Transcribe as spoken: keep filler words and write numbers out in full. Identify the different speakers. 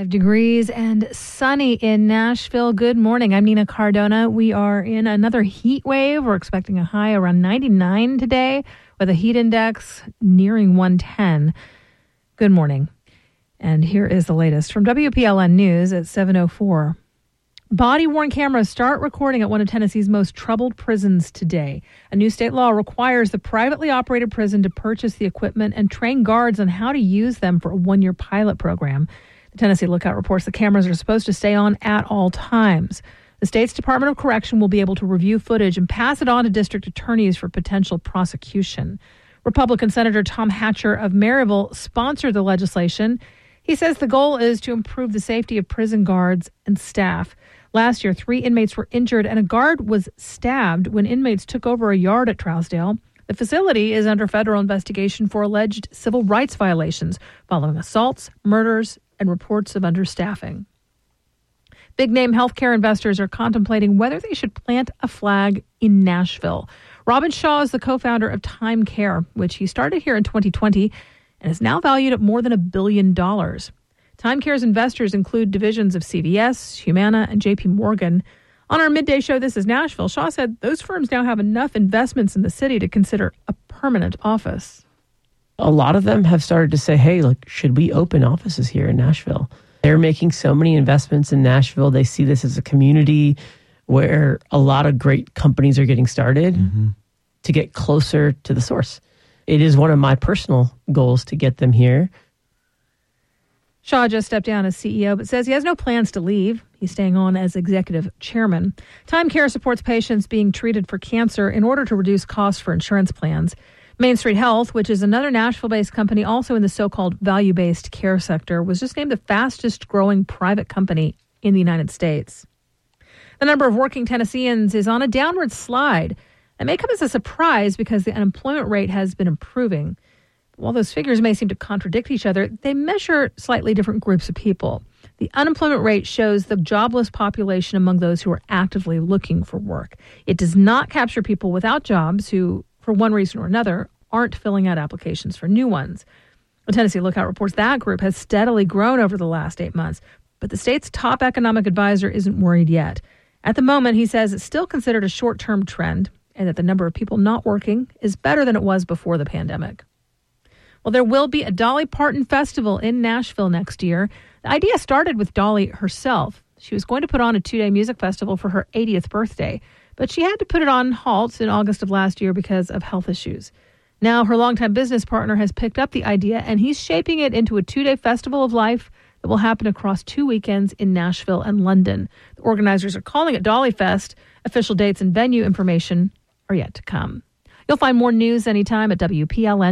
Speaker 1: eighty-five degrees and sunny in Nashville. Good morning. I'm Nina Cardona. We are in another heat wave. We're expecting a high around ninety-nine today with a heat index nearing one ten. Good morning. And here is the latest from W P L N News at seven oh four. Body-worn cameras start recording at one of Tennessee's most troubled prisons today. A new state law requires the privately operated prison to purchase the equipment and train guards on how to use them for a one-year pilot program. The Tennessee Lookout reports the cameras are supposed to stay on at all times. The state's Department of Correction will be able to review footage and pass it on to district attorneys for potential prosecution. Republican Senator Tom Hatcher of Maryville sponsored the legislation. He says the goal is to improve the safety of prison guards and staff. Last year, three inmates were injured and a guard was stabbed when inmates took over a yard at Trousdale. The facility is under federal investigation for alleged civil rights violations following assaults, murders, and reports of understaffing. Big-name healthcare investors are contemplating whether they should plant a flag in Nashville. Robin Shaw is the co-founder of Time Care, which he started here in twenty twenty and is now valued at more than a billion dollars. Time Care's investors include divisions of C V S, Humana, and J P Morgan. On our midday show, This is Nashville, Shaw said those firms now have enough investments in the city to consider a permanent office.
Speaker 2: A lot of them have started to say, hey, look, should we open offices here in Nashville? They're making so many investments in Nashville. They see this as a community where a lot of great companies are getting started mm-hmm. to get closer to the source. It is one of my personal goals to get them here.
Speaker 1: Shaw just stepped down as C E O, but says he has no plans to leave. He's staying on as executive chairman. Time Care supports patients being treated for cancer in order to reduce costs for insurance plans. Main Street Health, which is another Nashville-based company also in the so-called value-based care sector, was just named the fastest-growing private company in the United States. The number of working Tennesseans is on a downward slide. That may come as a surprise because the unemployment rate has been improving. While those figures may seem to contradict each other, they measure slightly different groups of people. The unemployment rate shows the jobless population among those who are actively looking for work. It does not capture people without jobs who, for one reason or another, aren't filling out applications for new ones. The Tennessee Lookout reports that group has steadily grown over the last eight months, but the state's top economic advisor isn't worried yet. At the moment, he says it's still considered a short-term trend and that the number of people not working is better than it was before the pandemic. Well, there will be a Dolly Parton Festival in Nashville next year. The idea started with Dolly herself. She was going to put on a two-day music festival for her eightieth birthday, but she had to put it on halt in August of last year because of health issues. Now, her longtime business partner has picked up the idea, and he's shaping it into a two-day festival of life that will happen across two weekends in Nashville and London. The organizers are calling it Dolly Fest. Official dates and venue information are yet to come. You'll find more news anytime at W P L N.